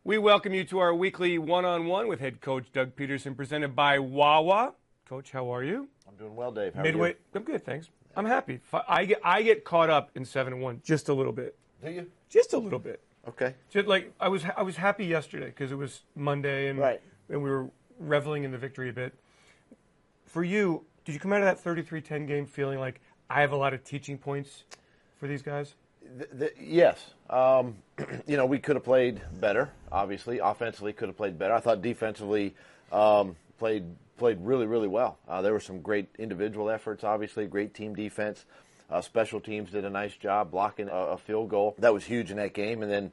We welcome you to our weekly one-on-one with head coach Doug Peterson, presented by Wawa. Coach, how are you? I'm doing well, Dave. How Midway, are you? I'm good, thanks. I'm happy. I get caught up in 7-1 just a little bit. Do you? Just a little bit. Okay. Just like I was happy yesterday because it was Monday and we were reveling in the victory a bit. For you, did you come out of that 33-10 game feeling like I have a lot of teaching points for these guys? Yes. We could have played better, obviously. Offensively, could have played better. I thought defensively played really, really well. There were some great individual efforts, obviously, great team defense. Special teams did a nice job blocking a field goal. That was huge in that game. And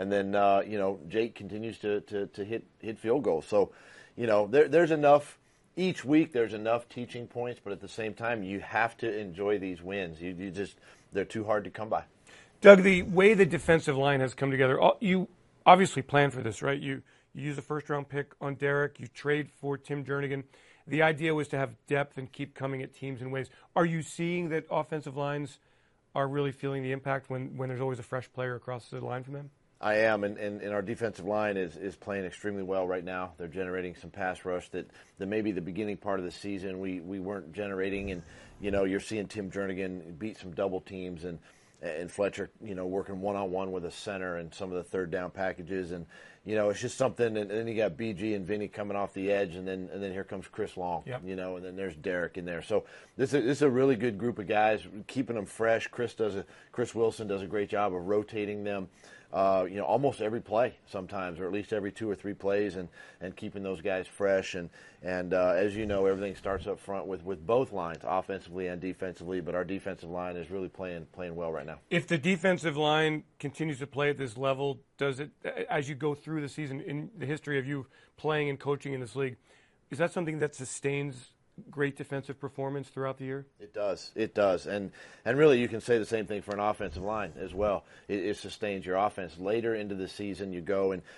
then Jake continues to hit field goals. So, there's enough. Each week there's enough teaching points, but at the same time, you have to enjoy these wins. They're too hard to come by. Doug, the way the defensive line has come together, you obviously planned for this, right? You use a first-round pick on Derek. You trade for Tim Jernigan. The idea was to have depth and keep coming at teams in waves. Are you seeing that offensive lines are really feeling the impact when there's always a fresh player across the line from them? I am, and our defensive line is playing extremely well right now. They're generating some pass rush that maybe the beginning part of the season we weren't generating. And, you're seeing Tim Jernigan beat some double teams and Fletcher, working one-on-one with a center and some of the third down packages. And, it's just something. And then you got BG and Vinny coming off the edge, and then here comes Chris Long, yep. And then there's Derek in there. So this is a really good group of guys, keeping them fresh. Chris Wilson does a great job of rotating them. Almost every play sometimes, or at least every 2 or 3 plays, and keeping those guys fresh. And as you know, everything starts up front with both lines, offensively and defensively. But our defensive line is really playing well right now. If the defensive line continues to play at this level, does it, as you go through the season, in the history of you playing and coaching in this league, is that something that sustains great defensive performance throughout the year? It does, and really you can say the same thing for an offensive line as well. It sustains your offense. Later into the season, you go and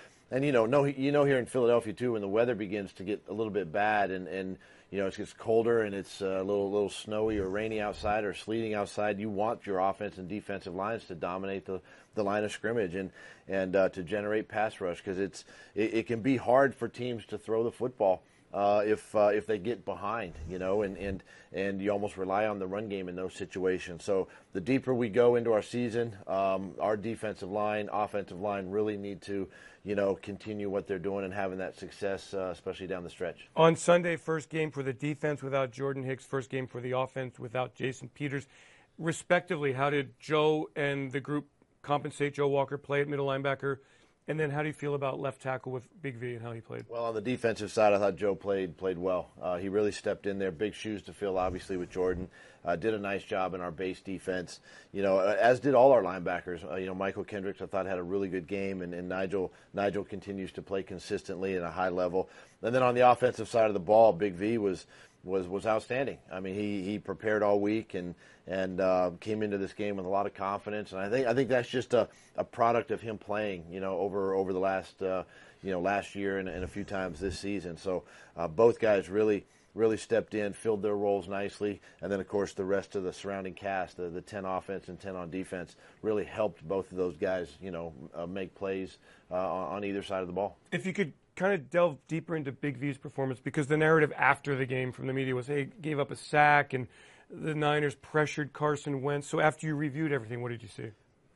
here in Philadelphia too, when the weather begins to get a little bit bad and it gets colder and it's a little snowy or rainy outside or sleeting outside, you want your offense and defensive lines to dominate the line of scrimmage and to generate pass rush, because it can be hard for teams to throw the football. If they get behind, and you almost rely on the run game in those situations. So the deeper we go into our season, our defensive line, offensive line really need to, continue what they're doing and having that success, especially down the stretch. On Sunday, first game for the defense without Jordan Hicks, first game for the offense without Jason Peters. Respectively, how did Joe and the group compensate? Joe Walker play at middle linebacker. And then how do you feel about left tackle with Big V and how he played? Well, on the defensive side, I thought Joe played well. He really stepped in there. Big shoes to fill, obviously, with Jordan. Did a nice job in our base defense, as did all our linebackers. Michael Kendricks, I thought, had a really good game, and Nigel continues to play consistently at a high level. And then on the offensive side of the ball, Big V was outstanding. I mean, he prepared all week and came into this game with a lot of confidence. And I think that's just a product of him playing, over the last year and a few times this season. So both guys really stepped in, filled their roles nicely, and then of course the rest of the surrounding cast, the 10 offense and 10 on defense, really helped both of those guys, make plays on either side of the ball. If you could kind of delve deeper into Big V's performance, because the narrative after the game from the media was, hey, gave up a sack and the Niners pressured Carson Wentz. So after you reviewed everything, what did you see?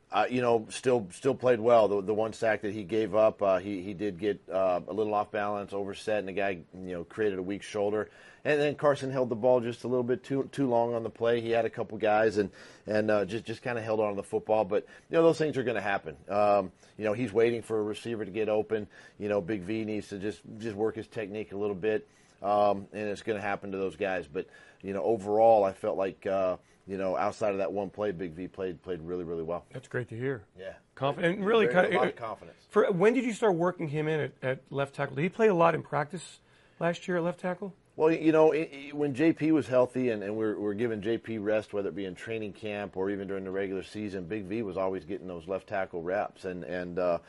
Still played well. The one sack that he gave up, he did get a little off balance, overset, and the guy created a weak shoulder. And then Carson held the ball just a little bit too long on the play. He had a couple guys and just kind of held on to the football. But those things are going to happen. He's waiting for a receiver to get open. Big V needs to just work his technique a little bit, and it's going to happen to those guys. But overall, I felt like. Outside of that one play, Big V played really, really well. That's great to hear. Yeah. Confident, really a lot of confidence. When did you start working him in at left tackle? Did he play a lot in practice last year at left tackle? Well, when JP was healthy and we're giving JP rest, whether it be in training camp or even during the regular season, Big V was always getting those left tackle reps, and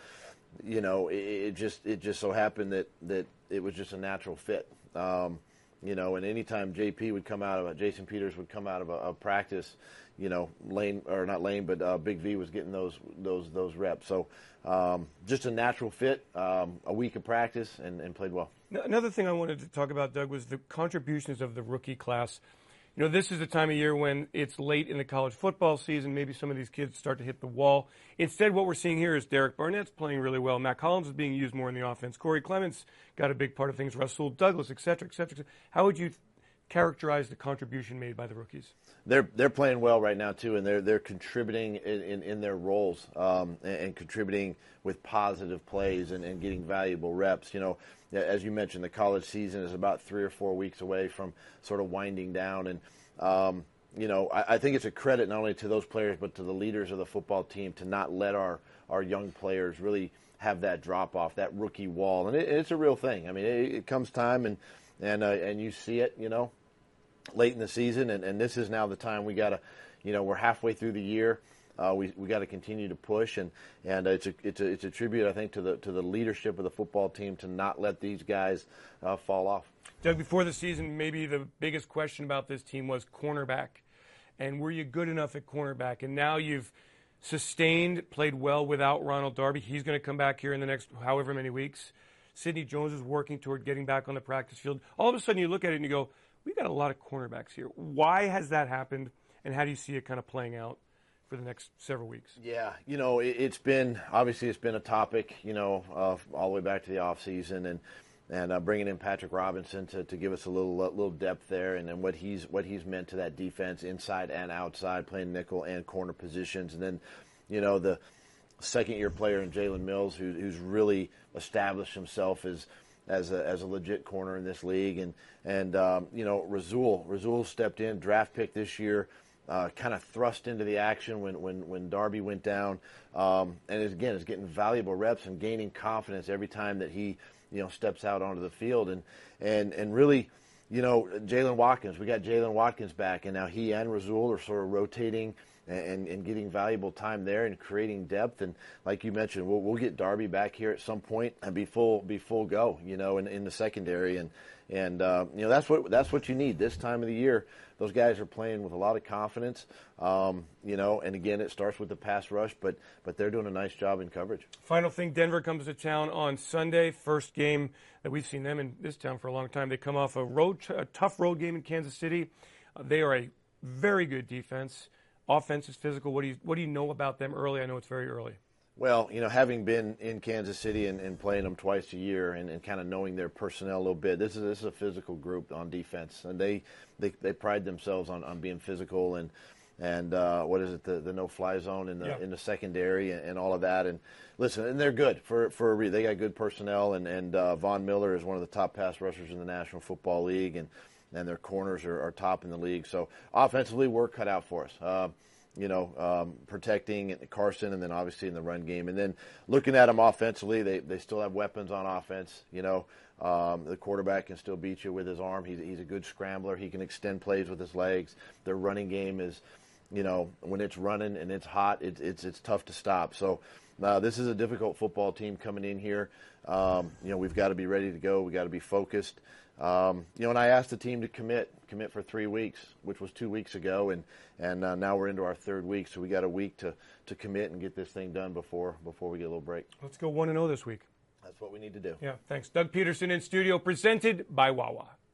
it just so happened that it was just a natural fit. And anytime Jason Peters would come out of a practice, Big V was getting those reps. So just a natural fit, a week of practice, and played well. Another thing I wanted to talk about, Doug, was the contributions of the rookie class. This is the time of year when it's late in the college football season. Maybe some of these kids start to hit the wall. Instead, what we're seeing here is Derek Barnett's playing really well. Matt Collins is being used more in the offense. Corey Clements got a big part of things. Rasul Douglas, et cetera, et cetera. How would you characterize the contribution made by the rookies? They're playing well right now too, and they're contributing in their roles and contributing with positive plays and getting valuable reps. As you mentioned, the college season is about 3 or 4 weeks away from sort of winding down, and I think it's a credit not only to those players but to the leaders of the football team to not let our young players really have that drop off, that rookie wall, and it's a real thing. I mean, it comes time and you see it, late in the season, and this is now the time we got to, we're halfway through the year. We got to continue to push, and it's a tribute, I think, to the leadership of the football team to not let these guys fall off. Doug, before the season, maybe the biggest question about this team was cornerback, and were you good enough at cornerback? And now you've played well without Ronald Darby. He's going to come back here in the next however many weeks. Sidney Jones is working toward getting back on the practice field. All of a sudden, you look at it and you go, we got a lot of cornerbacks here. Why has that happened, and how do you see it kind of playing out for the next several weeks? Yeah, it's been a topic, all the way back to the off season, and bringing in Patrick Robinson to give us a little depth there, and then what he's meant to that defense inside and outside, playing nickel and corner positions, and then the second-year player in Jalen Mills, who's really established himself as a legit corner in this league, and Rasul stepped in, draft pick this year, kind of thrust into the action when Darby went down, and is getting valuable reps and gaining confidence every time that he steps out onto the field, and really, Jalen Watkins, we got Jalen Watkins back, and now he and Rasul are sort of rotating and getting valuable time there and creating depth. And like you mentioned, we'll get Darby back here at some point and be full go, in the secondary. And that's what you need this time of the year. Those guys are playing with a lot of confidence, and again, it starts with the pass rush, but they're doing a nice job in coverage. Final thing, Denver comes to town on Sunday, first game that we've seen them in this town for a long time. They come off a tough road game in Kansas City. They are a very good defense. Offense is physical. What do you know about them early? I know it's very early. Well, having been in Kansas City and playing them twice a year and kind of knowing their personnel a little bit, this is a physical group on defense, and they pride themselves on being physical and what is it, the no-fly zone in the secondary and all of that. And listen, and they're good for a reason. They got good personnel, and Von Miller is one of the top pass rushers in the National Football League, and their corners are top in the league. So offensively, work cut out for us. Protecting Carson, and then obviously in the run game. And then looking at them offensively, they still have weapons on offense. The quarterback can still beat you with his arm. He's a good scrambler. He can extend plays with his legs. Their running game is, when it's running and it's hot, it's tough to stop. So this is a difficult football team coming in here. We've got to be ready to go. We've got to be focused. And I asked the team to commit for 3 weeks, which was 2 weeks ago, and now we're into our third week, so we got a week to commit and get this thing done before we get a little break. Let's go 1-0 this week. That's what we need to do. Yeah, thanks. Doug Peterson in studio, presented by Wawa.